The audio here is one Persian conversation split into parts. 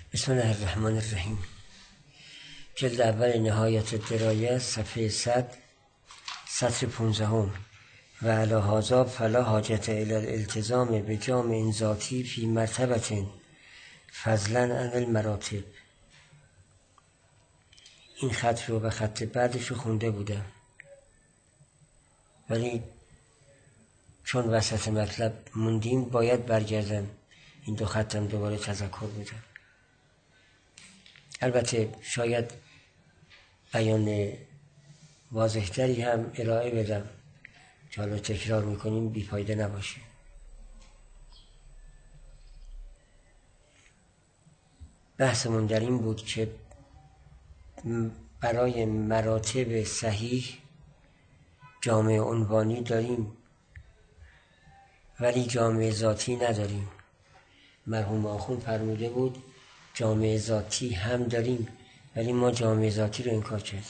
بسم الله الرحمن الرحیم. جلد اول نهایت الدرایه، صفحه 100، سطر 15. و علی هذا فلا حاجت الی الالتزام بجامع ذاتی فی مرتبة فضلا عن المراتب. این خط رو و خط بعدش رو خونده بودم، ولی چون وسط مطلب موندیم باید برگردم این دو خطم دوباره تذکر بدم. البته شاید بیان واضح‌تری هم ارائه بدم که حالا تکرار میکنیم بیفایده نباشه. بحثمون در این بود که برای مراتب صحیح جامع عنوانی داریم ولی جامع ذاتی نداریم. مرحوم آخوند فرموده بود جامع ذاتی هم داریم ولی ما جامع ذاتی رو انکار کردیم.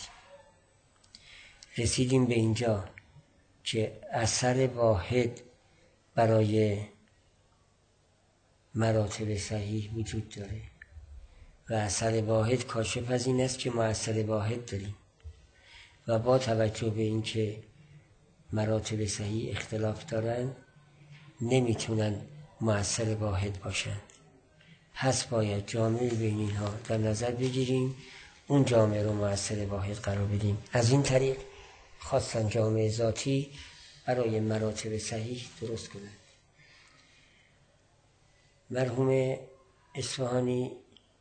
رسیدیم به اینجا که اثر واحد برای مراتب صحیح وجود داره و اثر واحد کاشف از این است که ما اثر واحد داریم و با توجه به اینکه مراتب صحیح اختلاف دارن نمیتونن مؤثر واحد باشن. پس باید جامع بین اینها در نظر بگیریم، اون جامع رو مؤثر واحد قرار بدیم. از این طریق خواستن جامع ذاتی برای مراتب صحیح درست کنند. مرحوم اصفهانی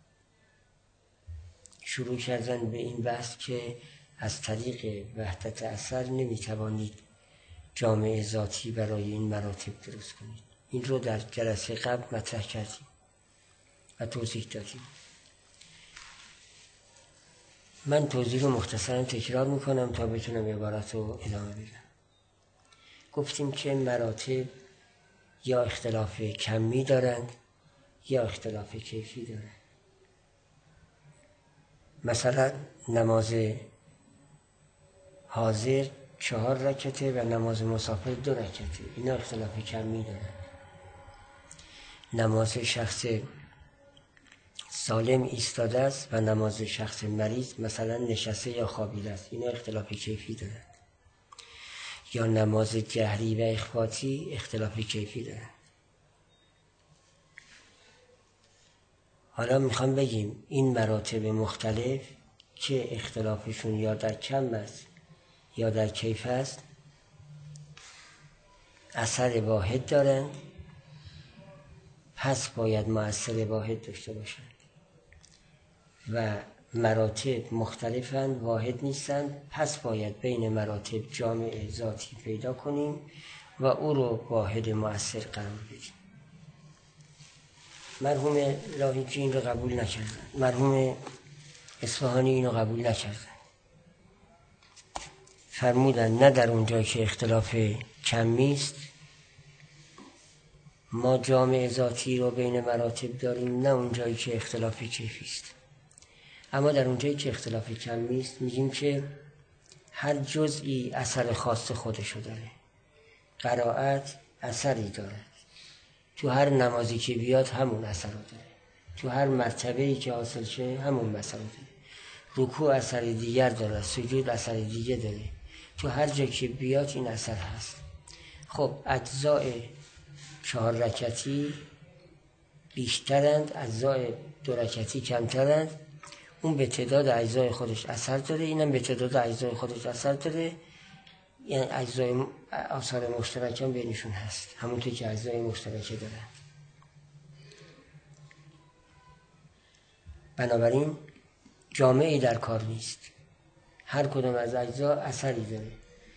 شروع کردن به این بحث که از طریق وحدت اثر نمیتوانید جامع ذاتی برای این مراتب درست کنید. این رو در جلسه قبل مطرح کردیم و توضیح دادیم. من توضیح رو مختصرا تکرار میکنم تا بتونم عبارت رو ادامه بدم. گفتیم که مراتب یا اختلاف کمی دارند یا اختلاف کیفی دارند. مثلا نماز حاضر 4 رکعته و نماز مسافر 2 رکعته، اینا اختلاف کمی دارند. نماز شخص سالم ایستاده است و نماز شخص مریض مثلا نشسته یا خوابیده است، اینا اختلاف کیفی دارند. یا نماز جهری و اخفاتی اختلاف کیفی دارند. حالا میخوام بگیم این مراتب مختلف که اختلافشون یا در کم است یا در کیف است اثر واحد دارند، پس باید مؤثر واحد داشته باشند. و مراتب مختلفند، واحد نیستند، پس باید بین مراتب جامع ذاتی پیدا کنیم و او رو واحد مؤثر قرار بدیم. مرحوم لاهیجی این رو قبول نکردن، مرحوم اصفهانی این رو قبول نکردن. فرمودن نه در اونجا که اختلاف کمی است ما جامع ذاتی رو بین مراتب داریم، نه اونجایی که اختلاف کیفی است. اما در اونجایی که اختلاف کمی است میگیم که هر جزئی اثر خاص خودشو داره. قرائت اثری داره، تو هر نمازی که بیاد همون اثر رو داره، تو هر مرتبه‌ای که حاصل شه همون مثلا داره. رکوع اثر دیگر داره، سجود اثر دیگه داره، تو هر جا که بیاد این اثر هست. خب اجزاء 4 رکعتی بیشترند، اجزاء 2 رکعتی کمترند. اون به تعداد اجزای خودش اثر داره، اینم به تعداد اجزای خودش اثر داره. یعنی اجزای آثار مشترک هم بینشون هست، همونطور که اجزای مشترکه دارن. بنابراین جامعی در کار نیست، هر کدوم از اجزا اثری داره.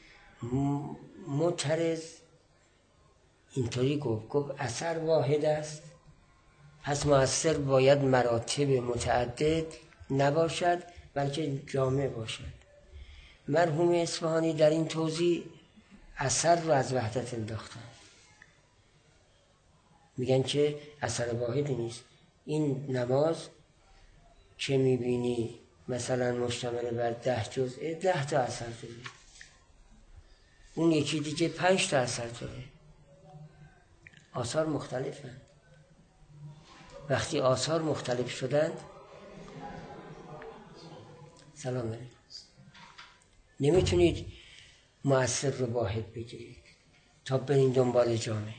معترض اینطوری گفت اثر واحد است، پس مؤثر باید مراتب متعدد نباشد بلکه جامع باشد. مرحوم اصفهانی در این توضیح اثر رو از وحدت انداختن، میگن که اثر واحدی نیست. این نماز که میبینی مثلا مشتمل بر 10 جزء 10 تا اثر داره، اون یکی دیگه 5 تا اثر داره، آثار مختلفن. وقتی آثار مختلف شدند، سلام علیکم، نمیتونید مؤثر رو واحد بگیرید تا برین دنبال جامعه.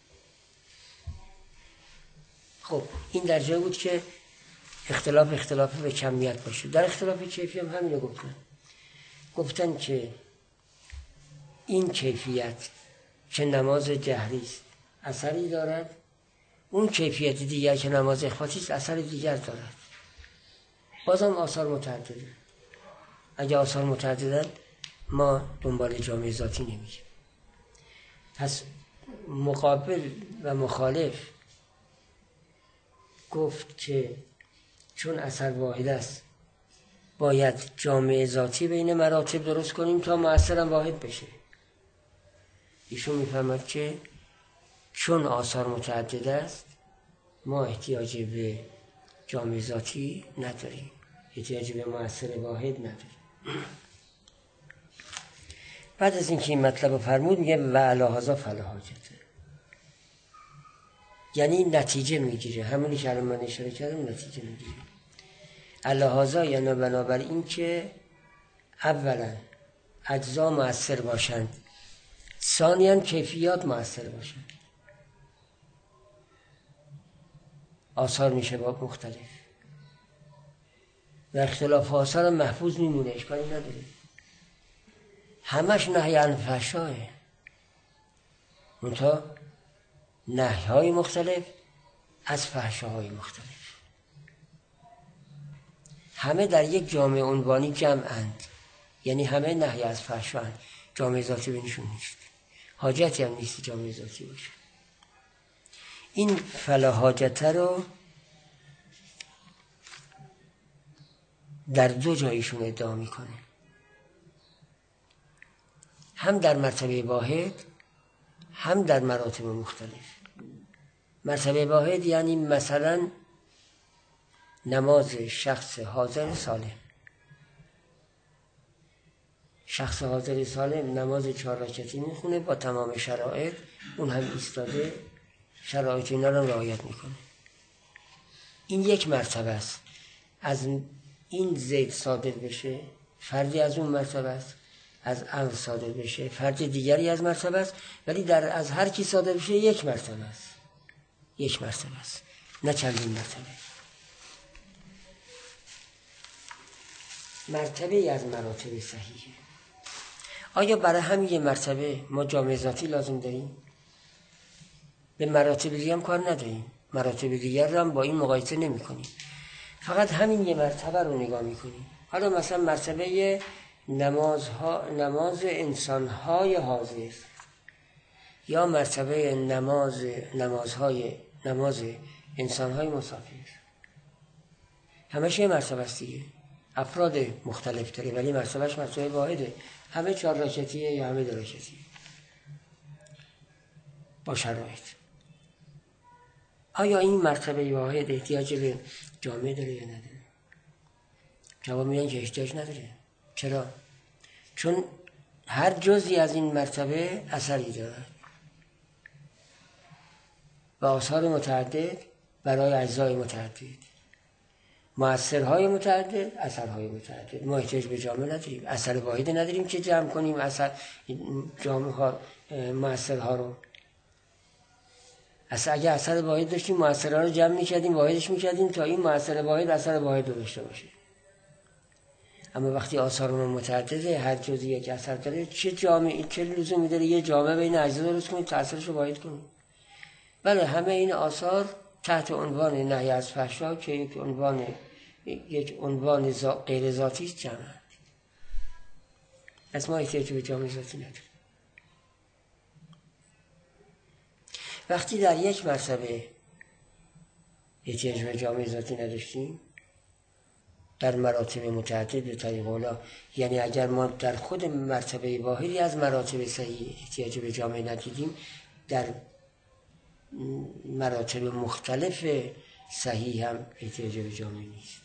خب این در جای بود که اختلاف به کمیت باشه. در اختلاف کیفی هم همینو گفتن که این کیفیت که نماز جهری است اثری دارد، اون کیفیت دیگر که نماز اخفاتی است اثر دیگر دارد. بازم آثار متعدده. اگه آثار متعددن ما دنبال جامعه ذاتی نمیگیم. پس مقابل و مخالف گفت که چون اثر واحد است باید جامعه ذاتی بین مراتب درست کنیم تا مؤثرم واحد بشه. ایشون میفرماد که چون آثار متعدد است ما احتیاج به جامعه ذاتی نداریم، احتیاج به مؤثر واحد نداریم. بعد از اینکه این مطلب رو فرمود میگه و علی هذا فلا حاجته، یعنی نتیجه میگیره، همونی که الان من اشاره کردم نتیجه میگیره. علی هذا یعنی بنابر این که اولا اجزا مؤثر باشند، ثانیاً کیفیات مؤثر باشند. آثار میشه با مختلف و اختلاف آثار محفوظ میمونه، اشکالی نداره. همش نهی عن فحشاه، منتها نهی های مختلف از فحشاهای مختلف. همه در یک جامعه عنوانی جمعند، یعنی همه نهی از فحشاهند، جامعه ذاتی بینشون نیست، حاجتی هم نیست جامعه ذاتی باشه. این فلا حاجته رو در دو جایشون ادعا میکنه، هم در مرتبه واحد هم در مراتب مختلف. مرتبه واحد یعنی مثلا نماز شخص حاضر سالم. شخص حاضر سالم نماز 4 رکعتی میخونه با تمام شرایط، اون هم ایستاده، شرایط اینا رو رعایت میکنه. این یک مرتبه است. از این زید صادر بشه فردی از اون مرتبه است، از امر صادر بشه فرد دیگری از مرتبه است، ولی از هر کی صادر بشه یک مرتبه است، یک مرتبه است، نه چندین مرتبه. مرتبه از مراتب صحیحه. آیا برای همین یه مرتبه ما جامعه ذاتی لازم داریم؟ به مراتب دیگه هم کار نداریم، مراتب دیگر رو هم با این مقایسه نمی کنیم، فقط همین یه مرتبه رو نگاه می کنیم. حالا مثلا مرتبه نماز انسانهای حاضر یا مرتبه نماز انسانهای مسافر، همش یه مرتبه است دیگه. افراد مختلف داره ولی مرتبهش مرتبه واحده، همه 4 رکعتیه یا همه 2 رکعتیه با شرایط. آیا این مرتبه واحد احتیاج به جامعه داره یا نداره؟ جواب میدن که احتیاج نداره. چرا؟ چون هر جزئی از این مرتبه اثری داره و آثار متعدد برای اجزای متعدد، مؤثرهای متعدد، اثرهای متعدد. ما احتیاج به جامعه نداریم، اثر واحد نداریم که جمع کنیم جامعه ها مؤثرها رو. اگه اثر واحد داشتیم مؤثرها رو جمع میکردیم، واحدش میکردیم تا این مؤثر واحد اثر واحد رو داشته باشه. اما وقتی آثارمون متعدده، هر جزئی یک اثر داره، چه لزومی داره یه جامعه بین اجزا درست کنیم تا اثرش رو واحد کنیم؟ بله، همه این آثار تحت عنوان نهی از فحشا که یک عنوان غیر ذاتی است جمعند. از ما احتیاج به جامعه ذاتی نداریم. وقتی در یک مرتبه احتیاج به جامعه ذاتی نداشتیم، در مراتب متعدد به طریق اولا، یعنی اگر ما در خود مرتبه واحدی از مراتب صحیح احتیاج به جامعه ندیدیم، در مراتب مختلف صحیح هم احتیاج به جامعه نیست.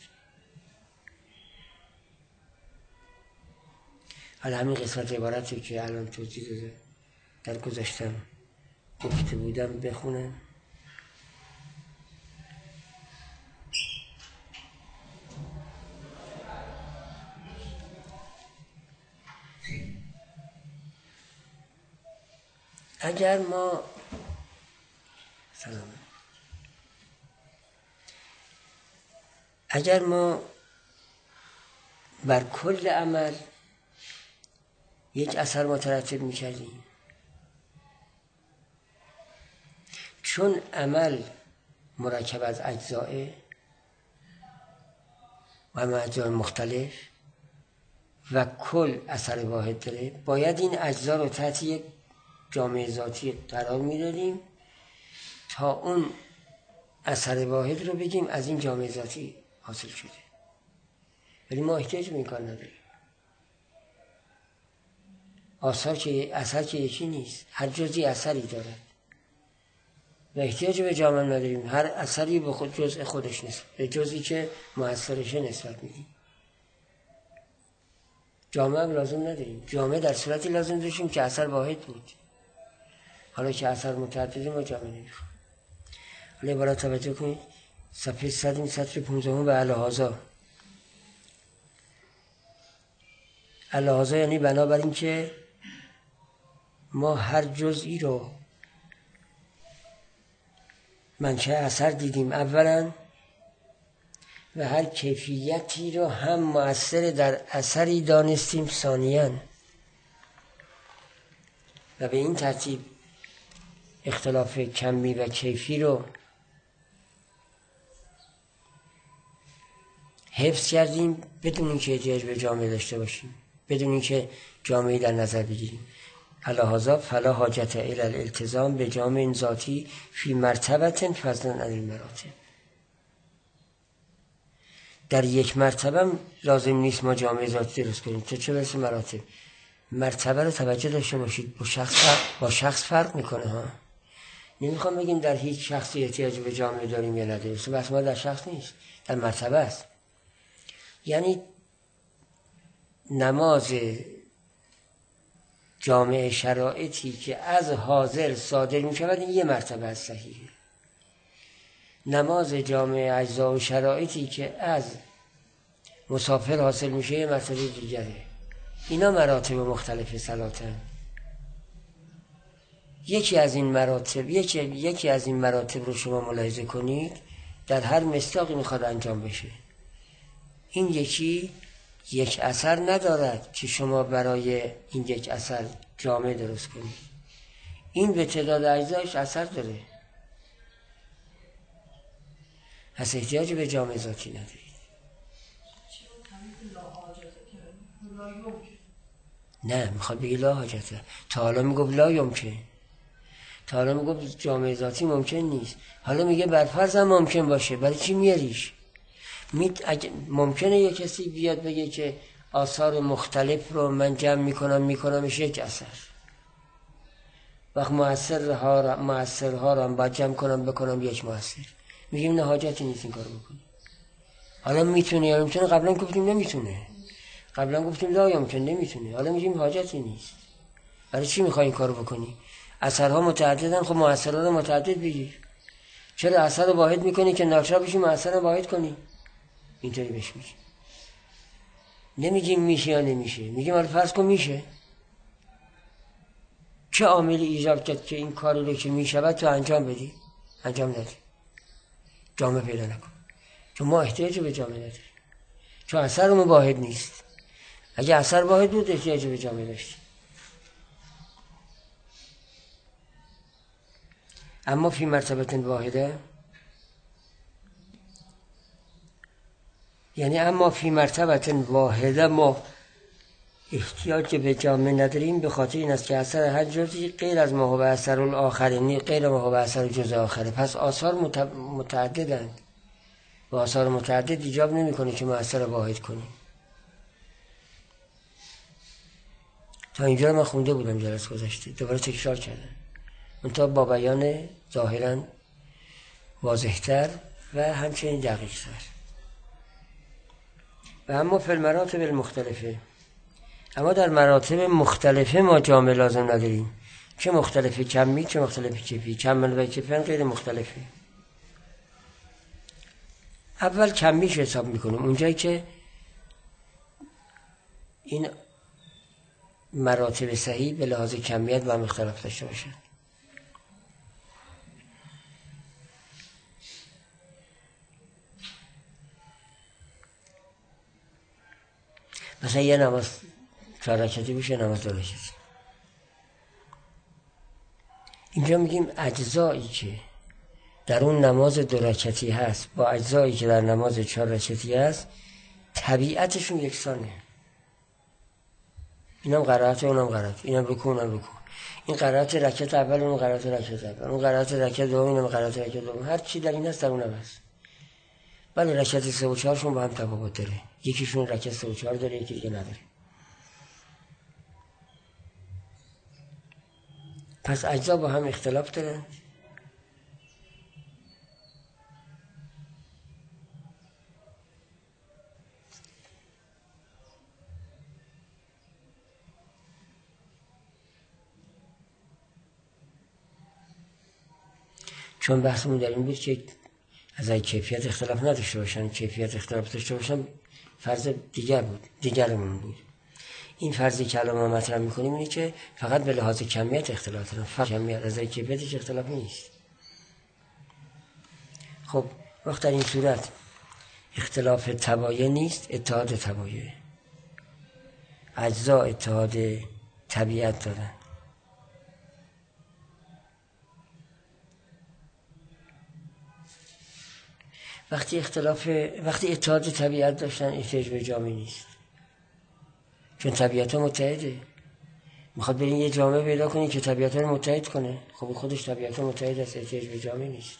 حالا همین قسمت عبارتی که الان توضیح داده در گذشتم گفته بودم بخونم. اگر ما بر کل عمل یک اثر مترتب می‌کردیم، چون عمل مرکب از اجزاء و اجزای مختلف و کل اثر واحد داره، باید این اجزا رو تحت یک جامعه ذاتی قرار میدادیم تا اون اثر واحد رو بگیم از این جامعه ذاتی حاصل شده. ولی ما احتیاج به این کار نداریم. اثر که یکی نیست، هر جزئی اثری داره و احتیاج به جامعه نداریم. هر اثری به خود جزء خودش نیست، به جزئی که مؤثرشه نسبت میدیم. جامعه هم لازم نداریم. جامعه در صورتی لازم داشتیم که اثر واحد بود. حالا که اثر متعدده ما جامعه نمیخوام. حالا بالا توجه کنید، صفحه 100 سطر 15 و الهازا یعنی بنابراین که ما هر جزئی رو منشأ اثر دیدیم اولا و هر کیفیتی رو هم مؤثر در اثری دانستیم ثانیاً و به این ترتیب اختلاف کمی و کیفی رو حفظ کردیم بدون اینکه احتیاج به جامعه داشته باشیم، بدون اینکه جامعه در نظر بگیریم. لهذا فلا حاجت الی الالتزام به جامع ذاتی فی مرتبه فضلا عن المراتب. در یک مرتبه لازم نیست ما جامعه ذاتی درست کنیم، چه برسه مراتب. مرتبه رو توجه داشته باشید، با شخص فرق میکنه ها. نمیخوام بگیم در هیچ شخصی احتیاج به جامعه داریم یا نداریم، بس ما در شخص نیست، در مرتبه است. یعنی نماز جامعه شرایطی که از حاضر صادر می شود این یه مرتبه از صحیحه. نماز جامعه اجزا و شرایطی که از مسافر حاصل میشه یه مرتبه دیگره. اینا مراتب مختلف صلاتن. یکی از این مراتب رو شما ملاحظه کنید در هر مصداقی میخواد انجام بشه. این یکی یک اثر ندارد که شما برای این یک اثر جامعه درست کنید. این به تعداد اجزایش اثر داره، پس احتیاج به جامعه ذاتی ندارید. نه میخواد بگی لا حاجته. تا حالا میگفت لا یمکن، تا حالا میگفت جامعه ذاتی ممکن نیست، حالا میگه برفرض هم ممکن باشه. برای چی میاریش؟ ممکنه یک کسی بیاد بگه که آثار مختلف رو من جمع میکنمش یک اثر، وقت مؤثرها رو هم باید جمع بکنم یک مؤثر. میگیم نه حاجتی نیست این کارو بکنی. حالا میتونه یا نمیتونه؟ قبلا گفتیم نمیتونه، قبلا گفتیم لا یمکن نمیتونه، حالا میگیم حاجتی نیست. برای چی میخوای این کارو بکنی؟ اثرها متعددن، خب مؤثرها رو متعدد بگیر. چرا اثر رو واحد میکنی که ناچار بشی مؤثر رو واحد کنی؟ اینطوری بهش میگیم. نمیگیم میشه یا نمیشه، میگیم حالا فرض کن میشه. چه عاملی ایجاب کرد که این کاری رو که میشود تو انجام بدی؟ انجام ندی، جامعه پیدا نکن. چون ما احتیاج به جامعه نداریم، چون اثرمون واحد نیست. اگه اثر واحد بود احتیاج به جامعه داشتیم. اما فی مرتبه واحده، یعنی اما فی مرتبه واحده ما احتیاج به جامعه نداریم، به خاطر این است که اثر هر جزئی غیر از ما هو اثر الاخر، یعنی غیر ما هو اثر جزء آخره. پس آثار متعددند و آثار متعدد ایجاب نمی‌کنه که ما اثر واحد کنیم. تا اینجا من خونده بودم جلسه گذشته، دوباره تکرار کردم، منتها با بیان ظاهراً واضح‌تر و همچنین دقیق‌تر. و اما فی المراتب المختلفه، اما در مراتب مختلفه ما جامعه لازم نداریم. چه مختلفه کمی، چه مختلفه کیفی. کمل و کیفی غیر مختلفه. اول کمیش حساب میکنیم، اونجایی که این مراتب صحیح به لحاظ کمیت و هم اختلاف داشته باشن. مثلا یه نماز 4 رکعتی بشه، نماز 2 رکعتی. اینجا میگیم اجزایی که در اون نماز 2 رکعتی هست با اجزایی که در نماز 4 رکعتی هست طبیعتشون یکسانه. اینم قرائت اونم قرائت، اینم رکوع اونم رکوع، این قرائت رکعت اول اون قرائت رکعت اول، اون قرائت رکعت دوم اینم قرائت رکعت دوم، هر چی در این هست در اونم هست. ولی رکعت 3 و 4 شون با هم تفاوت داره، یکیشون رکعت 3 و 4 داره، یکی دیگه نداره. پس اجزا با هم اختلاف دارن. چون بحثمون در این بود که از این کیفیت اختلاف نداشته باشن، کیفیت اختلاف داشته باشن فرض دیگرمون بود. این فرضی که الان ما مطرح میکنیم اینه که فقط به لحاظ کمیت اختلاف دارن، فقط کمیت، از این کیفیتش اختلافی نیست. خب وقت در این صورت اختلاف تبایع نیست، اتحاد تبایع. اجزا اتحاد طبیعت دارن. وقتی اتحاد طبیعت داشتن احتیاج به جامعه نیست، چون طبیعت ها متحده. میخواد برین یه جامعه پیدا کنی که طبیعت ها رو متحد کنه، خب خودش طبیعت ها متحد است، احتیاج به جامعه نیست.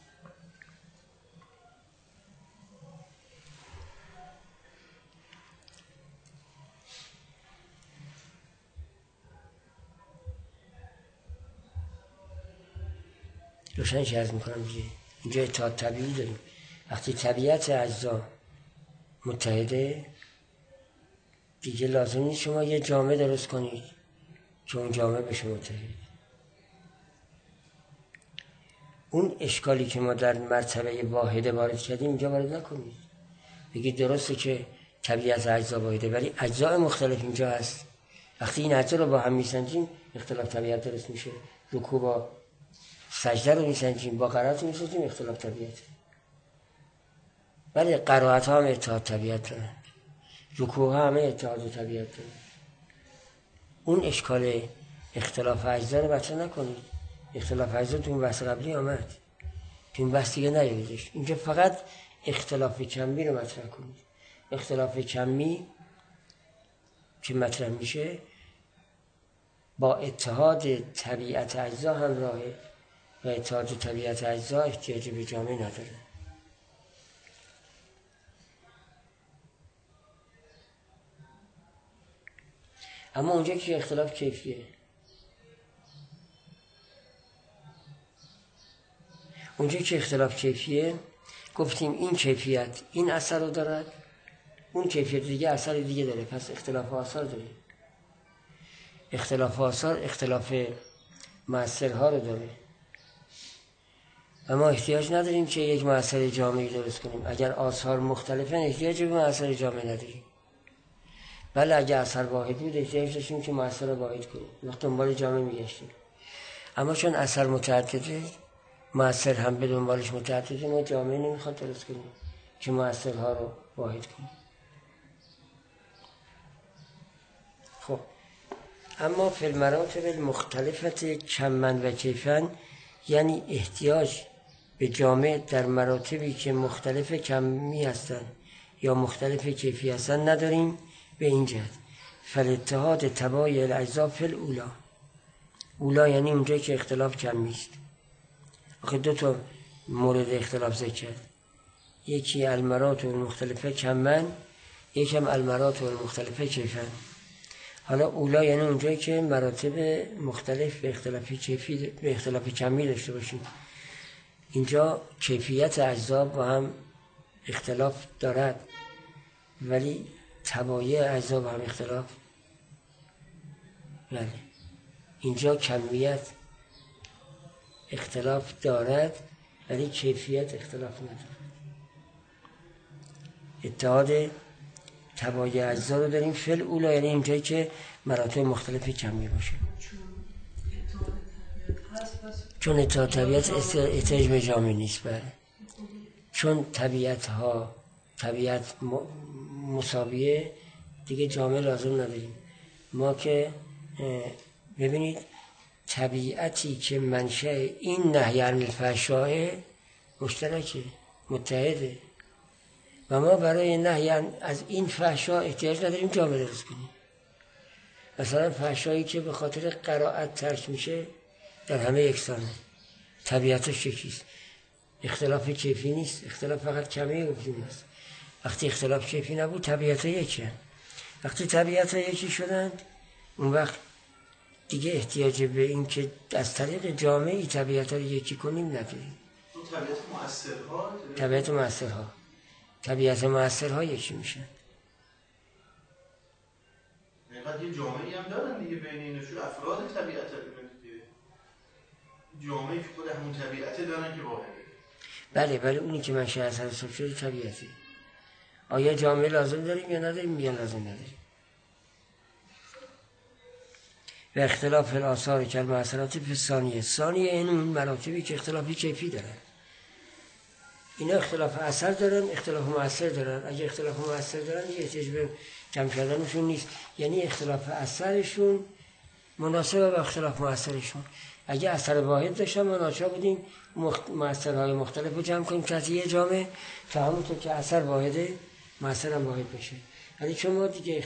روشنش عرض میکنم دیگه. اینجا اتحاد طبیعی داریم. وقتی طبیعت اجزا متحده دیگه لازم نیست شما یه جامعه درست کنید که اون جامعه بشه متحد. اون اشکالی که ما در مرتبه واحده وارد کردیم اینجا وارد نکنید. بگید درسته که طبیعت اجزا واحده ولی اجزای مختلف اینجا هست. وقتی این اجزا رو با هم میسنجیم اختلاف طبیعت درست میشه. رکوع با سجده رو میسنجیم، با قرائت میسنجیم، اختلاف طبیعت. ولی قرائت ها هم اتحاد طبیعت دارن، رکوع ها همه اتحاد طبیعت دارن. اون اشکال اختلاف اجزا رو مطرح نکنید. اختلاف اجزا تو اون بحث قبلی آمد، تو این بحث دیگه نیاریدش. اینجا فقط اختلاف کمی رو مطرح کنید. اختلاف کمی که مطرح میشه با اتحاد طبیعت اجزا همراهه و اتحاد طبیعت اجزا احتیاج به جامعه نداره. اما اونجا که اختلاف کیفیه، گفتیم این کیفیت این اثر رو دارد، اون کیفیت دیگه اثر دیگه داره. پس اختلاف آثار داره. اختلاف آثار اختلاف مؤثرها رو داره. اما احتیاج نداریم که یک مؤثر جامعی درست کنیم. اگر آثار مختلفن احتیاج به مؤثر جامعی نداریم. بله اگر اثر واحد بود احتیاج داشتیم که مؤثر رو واحد کنیم، وقت دنبال جامعه میگشتیم. اما چون اثر متعدده، مؤثر هم به دنبالش متعدده، ما جامعه نمیخواد درست کنیم که مؤثرها رو واحد کنیم. خب اما فی المراتب المختلفت کمن و کیفن، یعنی احتیاج به جامعه در مراتبی که مختلف کمی هستن یا مختلف کیفی هستن نداریم. به این جهت فالاتحاد تبایع الاجزا فی الاولی، اولا یعنی اونجایی که اختلاف کمی است. آخه 2 مورد اختلاف ذکر کرد، یکی المراتب المختلفه کمن، یکی هم المراتب المختلفه کیفن. حالا اولا یعنی اونجایی که مراتب مختلف به اختلاف کمی داشته باشیم. اینجا کیفیت اجزا با هم اختلاف دارد ولی تبایع اجزا با هم اختلاف. بله اینجا کمیت اختلاف دارد ولی کیفیت اختلاف ندارد. اتحاد تبایع اجزا رو داریم فی الاولی، یعنی اینجایی که مراتب مختلف کمی باشه. چون اتحاد طبیعت احتیاج به جامعه نیست. بله چون طبیعت مساویه، دیگه جامعه لازم نداریم. ما که ببینید طبیعتی که منشأ این نهی عن الفحشاء مشترکه، متحده، و ما برای نهی از این فحشا احتیاج نداریم جامعه درست کنیم. مثلا فحشایی که به خاطر قرائت ترک میشه در همه یکسانه، طبیعتش یکیست، اختلاف کیفی نیست، اختلاف فقط کمی گفتیم است. وقتی اختلاف کیفی نبود طبیعت یکی هست. وقتی طبیعت یکی شدند اون وقت دیگه احتیاج به این که از طریق جامعه طبیعت رو یکی کنیم نداریم. طبیعت مؤثرها یکی میشن. اینقدر یه جامعه‌ای هم دارن دیگه بین اینشون افراد طبیعت دیگه. جامعه‌ای که خود همون طبیعت دارن که واحده. بله اونی که منشأ اثر حساب شده طبیعتی. آیا جامعه لازم داریم یا نداریم؟ میگن لازم نداریم. و اختلاف الآثار که المؤثرات فی ثانیه این اون مراتبی که اختلافی کیفی دارن. اینا اختلاف اثر دارن، اختلاف مؤثر دارن. اگه اختلاف مؤثر دارن دیگه احتیاج به جمع کردنشون نیست. یعنی اختلاف اثرشون مناسب با اختلاف مؤثرشون. اگه اثر واحد داشتن ما ناچار بودیم مؤثرهای مختلف رو جمع کنیم تحت یه جامعه تا همونطور که اثر واحده مؤثر هم واحد بشه. ولی چون ما دیگه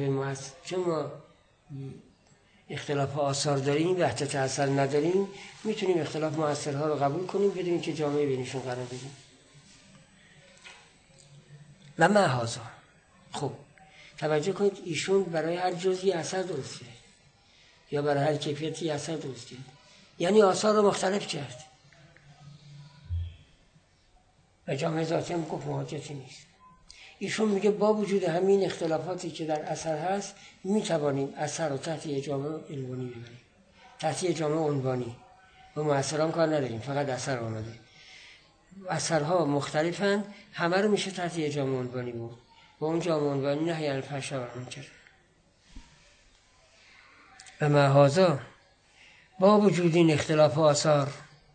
اختلاف آثار داریم، وحدت اثر نداریم، میتونیم اختلاف مؤثرها رو قبول کنیم بدون که جامعه بینشون قرار بدیم. و معهازا خب توجه کنید ایشون برای هر جزئی اثر درست کرد یا برای هر کیفیتی اثر درست کرد، یعنی آثار رو مختلف کرد و جامعه ذاتی هم گفت حاجتی نیست. ایشون میگه با وجود همین اختلافاتی که در اثر هست میتوانیم اثر رو تحت یه جامعه عنوانی ببریم، تحت یه جامعه عنوانی و مؤثران کار نداریم، فقط اثر آمده. اثرها مختلفن، همه رو میشه تحت یه جامعه عنوانی بود و اون جامعه عنوانی نهی عن الفحشاء و المنکر. و معهازا با وجود این اختلاف آثار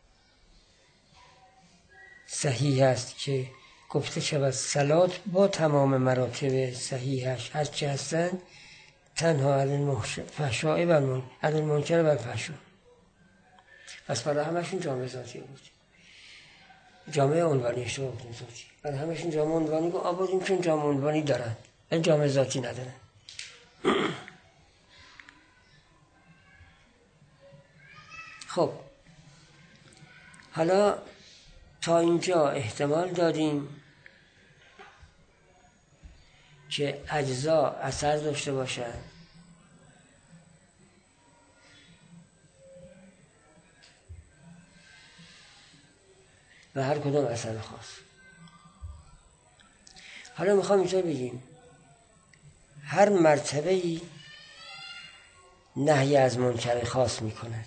صحیح است که گفته شود صلات با تمام مراتب صحیحش هرچی هستند تنها عن الفحشاء و المنکر و الفحشاء. پس برای همشون جامعه ذاتی بود، جامعه عنوانی اشتباه بودیم ذاتی. برای همشون جامعه عنوانی بود آوردیم چون جامعه عنوانی دارن ولی جامعه ذاتی ندارن. خب حالا تا اینجا احتمال دادیم که اجزا اثر داشته باشن و هر کدام اثر خاص. حالا میخوام اینطور بگیم هر مرتبه‌ای نهی از منکر خاص میکند.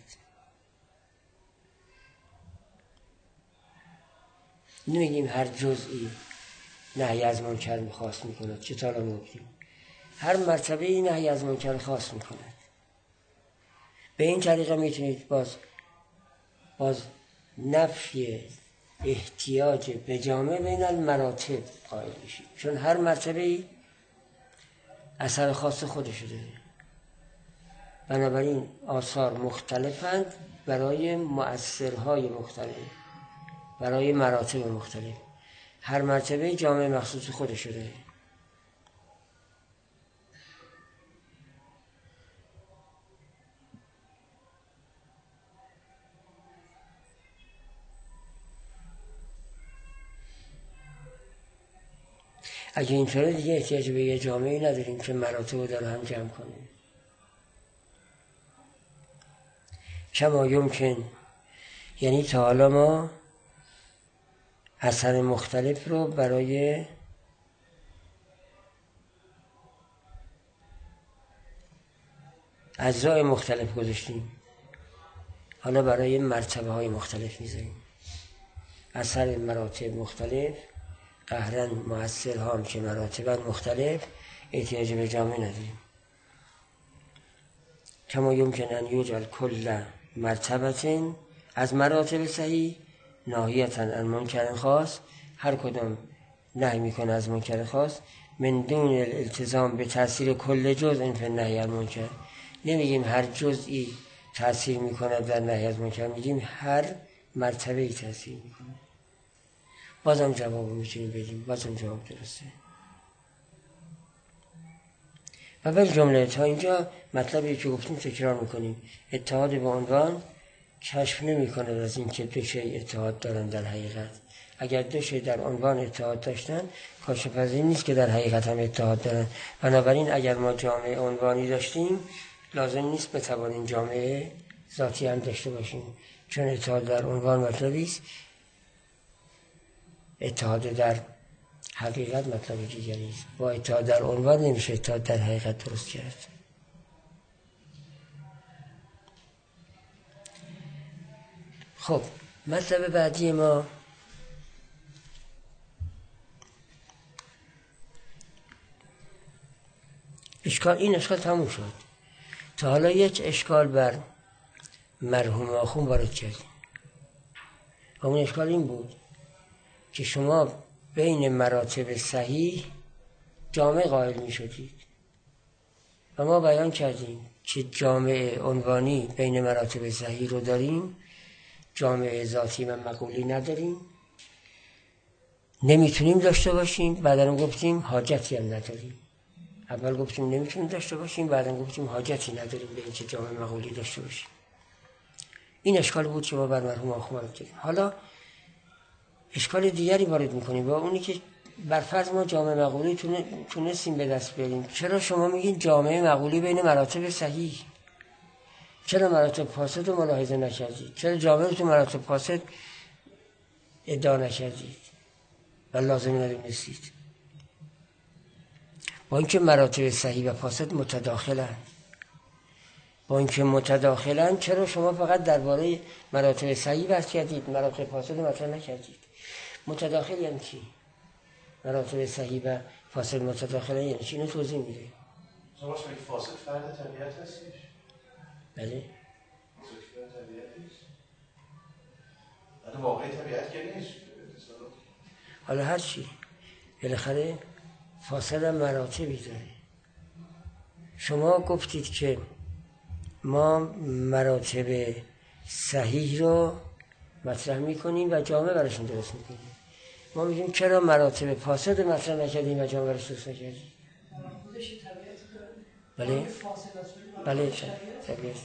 نمیگیم هر جزئی نهی از منکر خاص میکند، چه تا الان گفتیم هر مرتبه‌ای نهی از منکر خاص میکند. به این طریقه میتونید باز نفی احتیاج به جامعه بین المراتب قائل بشید، چون هر مرتبه‌ای اثر خاص خودش داره. بنابراین آثار مختلفند برای مؤثرهای مختلف، برای مراتب مختلف. هر مرتبه جامعه مخصوص خودش داره. اگه اینطوره دیگه احتیاج به یه جامعه نداریم که مراتب رو در هم جمع کنیم. کما یمکن، یعنی تا حالا ما اثر مختلف رو برای اجزای مختلف گذاشتیم، حالا برای مرتبه های مختلف میذاریم. اثر مراتب مختلف قهرن مؤثر هم که مراتبن مختلف احتیاج به جامعه نداریم. کما یمکن ان یجعل کل مرتبه از مراتب صحیح ناهیتا عن منکر خاص، هر کدام نهی میکنه از منکر خاص، من دون الالتزام به تاثیر کل جزء فی النهی عن المنکر. نمیگیم هر جزئی تاثیر میکنه در نهی از منکر، میگیم هر مرتبه‌ای تاثیر میکنه. بازم جواب میتونیم بدیم، بازم جواب درسته. اول جمله تا اینجا مطلبی که گفتیم تکرار میکنیم. اتحاد به عنوان کشف نمیکنه از این که دو شیء اتحاد دارن در حقیقت. اگر دو شیء در عنوان اتحاد داشتن، کاشف از این نیست که در حقیقت هم اتحاد دارن. بنابراین اگر ما جامعه عنوانی داشتیم، لازم نیست بتوانیم جامعه ذاتی هم داشته باشیم، چون اتحاد در عنوان مطلبی است، اتحاد در حقیقت مطلب دیگری است. با اتحاد در عنوان نمیشه اتحاد در حقیقت درست کرد. خب مطلب بعدی ما این اشکال تموم شد. تا حالا یک اشکال بر مرحوم آخوند وارد کردیم. اون اشکال این بود که شما بین مراتب صحیح جامع قائل می شدید و ما بیان کردیم که جامع عنوانی بین مراتب صحیح رو داریم، جامع ذاتی و مقولی نداریم، نمیتونیم داشته باشیم. بعدا گفتیم حاجتی هم نداریم. اول گفتیم نمیتونیم داشته باشیم، بعدا گفتیم حاجتی نداریم به اینکه جامع مقولی داشته باشیم. این اشکال بود که ما بر مرحوم آخوند کردیم. حالا اشکال دیگری وارد میکنیم، با اونی که بر فرض ما جامع مقولی تونستیم به دست بیاریم، چرا شما میگین جامع مقولی بین مراتب صحیح؟ چرا مراتب فاسد رو ملاحظه نکردید؟ چرا جامع رو تو مراتب فاسد ادعا نکردید و لازم ندونستید؟ با اینکه مراتب صحیح و فاسد متداخلن، چرا شما فقط درباره مراتب صحیح بحث کردید، مراتب فاسد مطرح نکردید؟ متداخل یعنی چی؟ مراتب صحیح و فاسد متداخل یعنی چی؟ اینو توضیح میده. شما شما فاسد فرد طبیعت هستیش؟ بله. فرد طبیعت نیست. واقعی طبیعت که نیست. حالا هر چی بالاخره فاسد هم مراتبی داره. شما گفتید که ما مراتب صحیح رو مطرح میکنیم و جامعه براشون درست میکنیم. ما میگیم چرا مراتب فاسد مطرح نکردیم و جامعه براشون درست نکردیم؟ بله؟ بله طبیعت.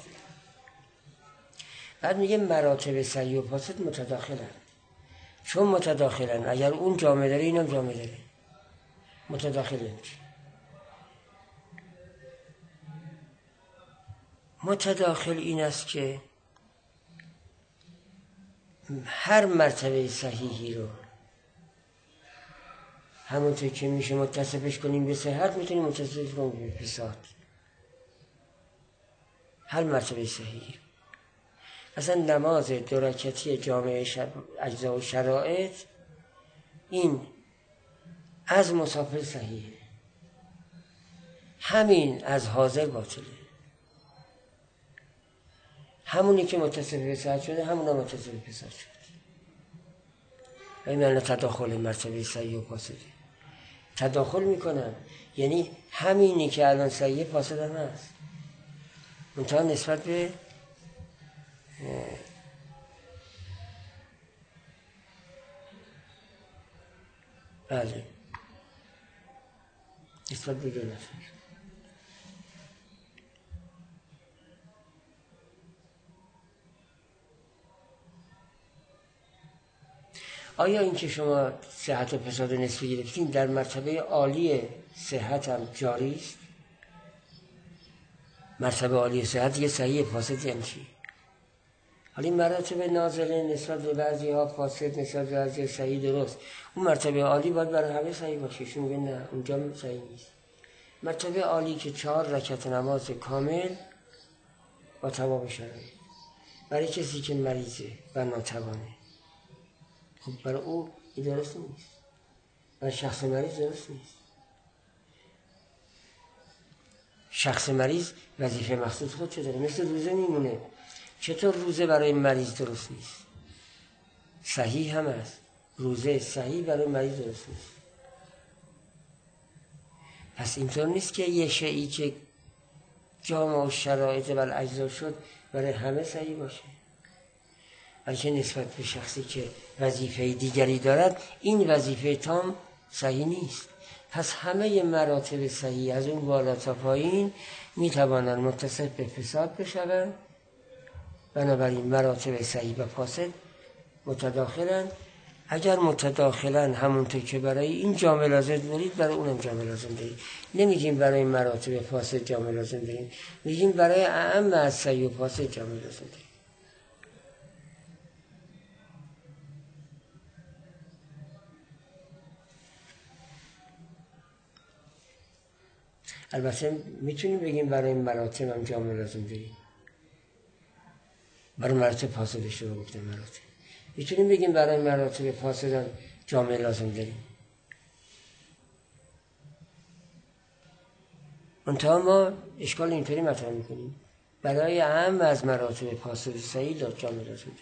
بعد میگه مراتب صحیح و فاسد متداخلن. چون متداخلن، اگر اون جامعه داره اینم جامعه داره. متداخلن. متداخل این است که هر مرتبه صحیحی رو همونطور که میشه متصفش کنیم به صحت، میتونیم متصفش کنیم به فساد. هر مرتبه صحیحی. اصلا نماز 2 رکعتی جامع اجزا و شرایط، این از مسافر صحیحه، همین از حاضر باطله. همونی که متصف به صحت شده، همون هم متصف به فساد شده. این معنی تداخل مرتبه صحیح و فاسده. تداخل میکنن یعنی همینی که الان صحیح فاسد هم هست، منتها نسبت به بله نسبت به 2 نفر. آیا این که شما صحت و فساد نسبی گرفتین در مرتبه عالی صحت هم جاری است؟ مرتبه عالی صحت یه صحیح فاسد یعنی چی؟ حالا این مراتب نازله نسبت به بعضی ها فاسد، نسبت به بعضی صحیح درست. اون مرتبه عالی باید برای همه صحیح باشه. شون میگن نه اونجا صحیح نیست. مرتبه عالی که 4 رکعت نماز کامل با تمام شرایط برای کسی که مریضه و ناتوانه، خب برای او این درست نیست. برای شخص مریض درست نیست. شخص مریض وظیفه مخصوص خود چه داره؟ مثل روزه میمونه. چطور روزه برای مریض درست نیست؟ صحیح هم هست. روزه صحیح برای مریض درست نیست. پس اینطور نیست که یه شیئی که جامع و شرایط و اجزا شد برای همه صحیح باشه، بلکه نسبت به شخصی که وظیفه دیگری دارد این وظیفه تام صحیح نیست. پس همه مراتب صحیح از اون بالا تا پایین میتوانند متصل به فساد بشوند، بنابراین مراتب صحیح و فاسد متداخلند. اگر متداخلن همونطور که برای این جامعه لازم دارید برای اونم جامعه لازم دارید. نمیگیم برای مراتب فاسد جامعه لازم دارید، میگیم برای اعم از صحیح و فاسد جامعه لازم دارید. البته میتونیم بگیم برای مراتب هم جامعه لازم دارید، برای مراتب فاسدش رو گفتم مراتب میتونیم بگیم برای مراتب فاسد هم جامعه لازم داریم. منتها ما اشکال اینطوری مطرح میکنیم برای اهم از مراتب فاسد صحیح جامعه لازم داریم،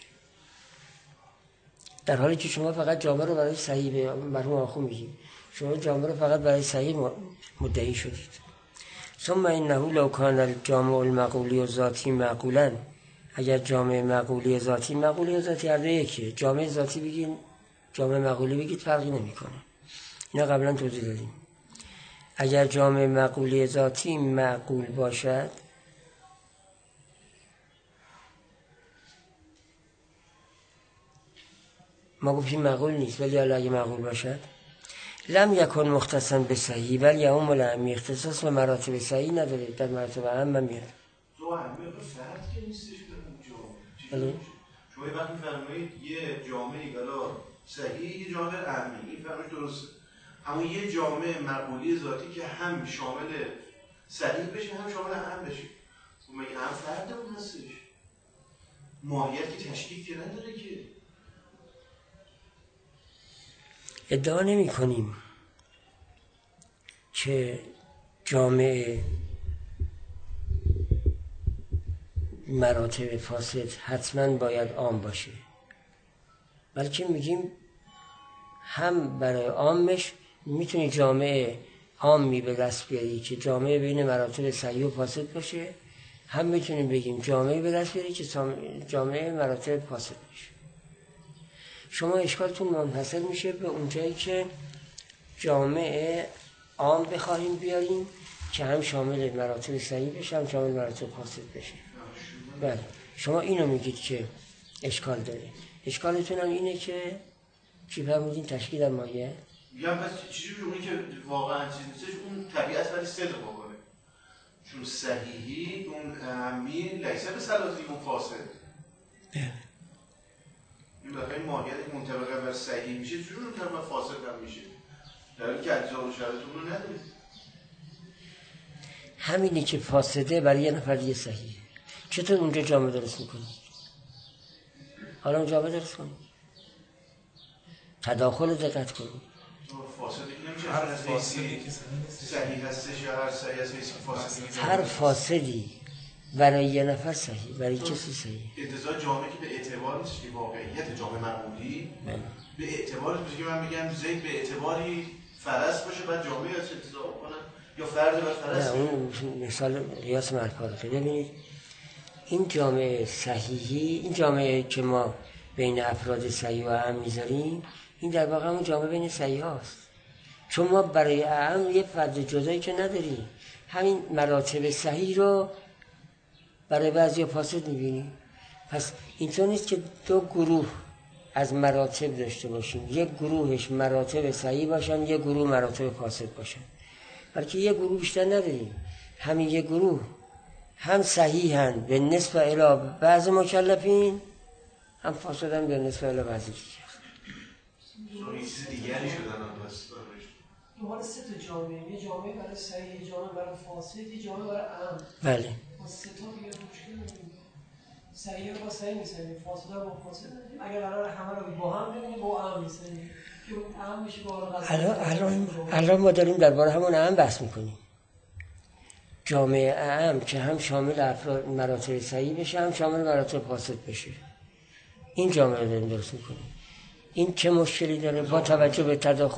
در حالی که شما فقط جامعه رو برای صحیح به مرحوم آخو میگیم، شما جامعه رو فقط برای صحیح مدعی شدید. ثم انه لو کان الجامع المقولی و ذاتی معقولا، اگر جامعه معقولی ذاتی هر دو یکیه، جامعه ذاتی بگید جامعه معقولی بگید فرقی نمیکنه، اینا قبلا توضیح دادیم. اگر جامعه معقولی ذاتی معقول باشد ما گفتیم معقول نیست، ولی حالا اگه معقول باشد لم یکن مختصا به صحیح ولی هم العمی، اختصاص به مراتب صحیح نداره، در مراتب اهم میاد. تو اهمیت فرد که نیستش به اون جامعه. شما وقتی میفرمایید یه جامعه بلا صحیح یه جامعه اهمی، این فرمایش درسته، اما یه جامعه معقولی ذاتی که هم شامل صحیح بشه هم شامل اهم بشه، خب مگه هم فرد اون هستش؟ ماهیت که تشکیک که نداره که. ادعا نمی کنیم که جامعه مراتب فاسد حتما باید عام باشه، بلکه میگیم هم برای عامش میتونی جامعه عامی به دست بیاری که جامعه بین مراتب صحیح و فاسد باشه، هم میتونیم بگیم جامعه به دست بیاری که جامعه مراتب فاسد باشه. شما اشکالتون منحصر میشه به اونجایی که جامعه عام بخواهیم بیاریم که هم شامل مراتب صحیح بشه هم شامل مراتب فاسد بشه. بله شما اینو میگید که اشکال داره، اشکالتون هم اینه که چی فرمودین تشکیل در مایه؟ میگم بس چیزی اونی که واقعا چیز نیستش اون طبیعت ولی صدق بکنه، چون صحیحی اون اهمی لیسه به سلاطین اون فاسد. این دفعه ماهیت منطبقه بر صحیح میشه چون اون طرف فاسد هم میشه، در حالی که اجزا و شرایطون رو ندارید. همینی که فاسده برای یه نفر دیگه صحیحه، چطور اونجا جامعه درست میکنید؟ حالا اون جامعه درست کنید، تداخل دقت کنید. فاسدی که نمیشه هر فاسدی که صحیح هستش یا هر صحیح هستش فاسدی، هر فاسدی برای یه نفر صحیح، برای کسی صحیح. انتزاع جامعه که به اعتبار نیست که واقعیت جامعه معقولی به اعتبار نیست که من بگم زید به اعتباری فرس باشه بعد جامعه از انتزاع کنن یا فرد بر فرس. نه اون مثال قیاس مرفاقه. ببینید این جامعه صحیحی، این جامعه که ما بین افراد صحیح و اعم میذاریم، این در واقع اون جامعه بین صحیح هاست، چون ما برای اعم یه فرد جدایی که نداریم، همین مراتب صحیح رو برای بعضی فاسد میبینیم. پس اینطور نیست که دو گروه از مراتب داشته باشیم، یک گروهش مراتب صحیح باشن یک گروه مراتب فاسد باشن، بلکه یک گروه بیشتر نداریم، همین یک گروه هم صحیحن به نسبت الی بعض مکلفین، هم فاسدن به نسبت الی بعضی دیگر. این چیز دیگری شدن بس دوباره سه تا جامعه، یه جامعه برای صحیح، یه جامعه برای فاسد، یه جامعه برای اعم. بله. سه تا دیگه مشکل نداریم. صحیح رو با صحیح می‌سنیم، فاسد رو با فاسد. اگه قرار همه رو با هم ببینیم با اعم می‌سنیم. که اعم میشه با الان ما داریم درباره همون اعم بحث می‌کنیم. جامعه اعم که هم شامل افراد مراتب صحیح بشه هم شامل مراتب فاسد بشه، این جامعه رو داریم درست می‌کنیم. این چه مشکلی داره با توجه به تداخل؟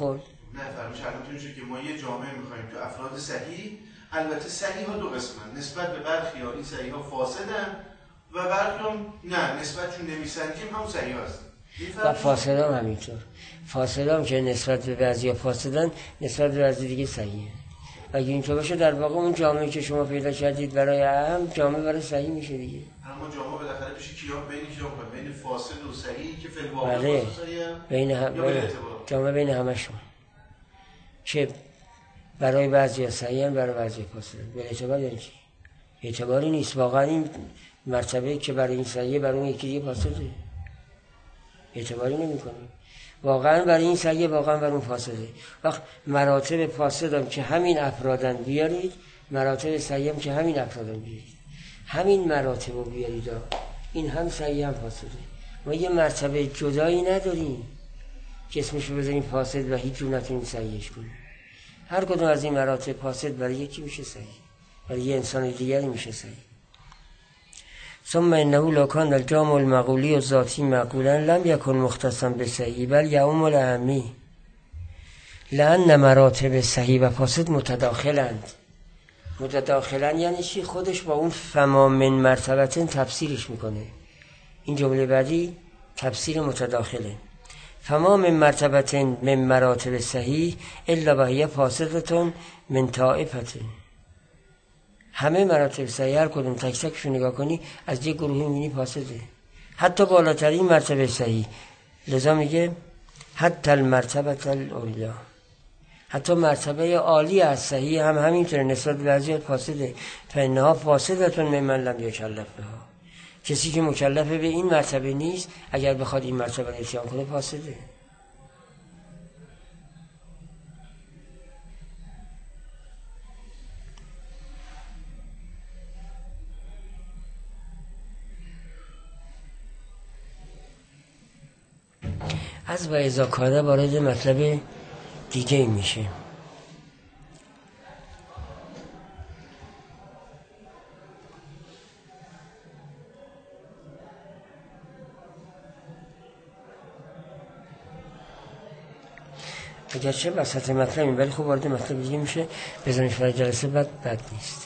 نه فرمایش علامت میشه که ما یه جامعه میخوایم تو افراد صحیح، البته صحیح ها دو قسمن، نسبت به برخی ها این صحیح ها فاسدن و برخی هم نه، نسبت چون نمیسنجیم هم صحیح هستن و فاسد هم همینطور. فاسد هم که نسبت به بعضی ها فاسدن، نسبت به بعضی دیگه صحیحه. و اگه اینطور باشه در واقع اون جامعه که شما پیدا کردید برای هم جامعه برای صحیح میشه دیگه. اما جامعه بالاخره بشه کیا بین بین فاسد و صحیح که فی الواقع بله. بین جامعه بین همشون، چه برای بعضی ها صحیحن برای بعضی فاسدن. به اعتبار یعنی چی؟ اعتباری نیست. واقعا این مرتبه که برای این صحیحه برای اون یکی دیگه فاسده اعتباری نمی‌کنه. واقعا برای این صحیحه، واقعا برای اون فاسده. وقت مراتب فاسدم که همین افرادن بیارید، مراتب صحیحم که همین افرادن بیارید، همین مراتب رو بیارید، این هم صحیح هم فاسده. ما یه مرتبه جدایی نداریم که اسمشو بزنیم فاسد و هیچ جور نتونیم صحیحش کنیم. هر کدوم از این مراتب فاسد برای یکی میشه صحیح، برای یه انسان دیگری میشه صحیح. ثم انه لو كان الجامع المقولی و ذاتی معقولا لم يكن مختصا بصحیح بل یعم العمی، لان مراتب صحیح و فاسد متداخلند. متداخلند یعنی چی؟ خودش با اون فما من مرتبتن تفسیرش میکنه. این جمله بعدی تفسیر متداخله. فما من مرتبتن من مراتب صحیح الا وهی فاسدتون من طائفتن. همه مراتب صحیح هر کدوم تک تکش نگاه کنی از یک گروهی میبینی فاسده، حتی بالاترین مرتبه صحیح. لذا میگه حتی المرتبه العلیا، حتی مرتبه عالی از صحیح هم همینطوره نسبت به بعضی فاسده. فانها فاسدتون ممن لم یکلف بها، کسی که مکلف به این مرتبه نیست اگر بخواد این مرتبه رو اتیان کنه فاسده. از و اذا کان وارد مطلب دیگه میشه. اگرچه وسط مطلبیم ولی خب وارد مطلب دیگه میشه، بزنش برای جلسه بعد بد نیست.